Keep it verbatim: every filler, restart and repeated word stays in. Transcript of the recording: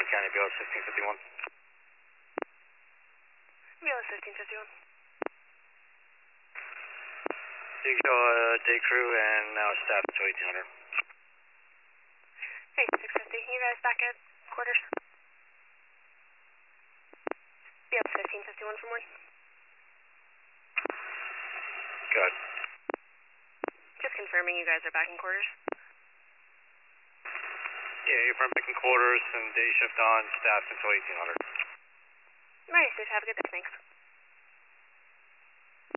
Orange County, B L S fifteen fifty-one. B L S fifteen fifty-one. You show uh, day crew and now staff until eighteen hundred. Hey, six fifty, you guys back at quarters? B L S fifteen fifty-one for morning. Good. Just confirming you guys are back in quarters. Yeah, you're from back in quarters and day shift on, staff until eighteen hundred. Alright, sis, have a good day, thanks.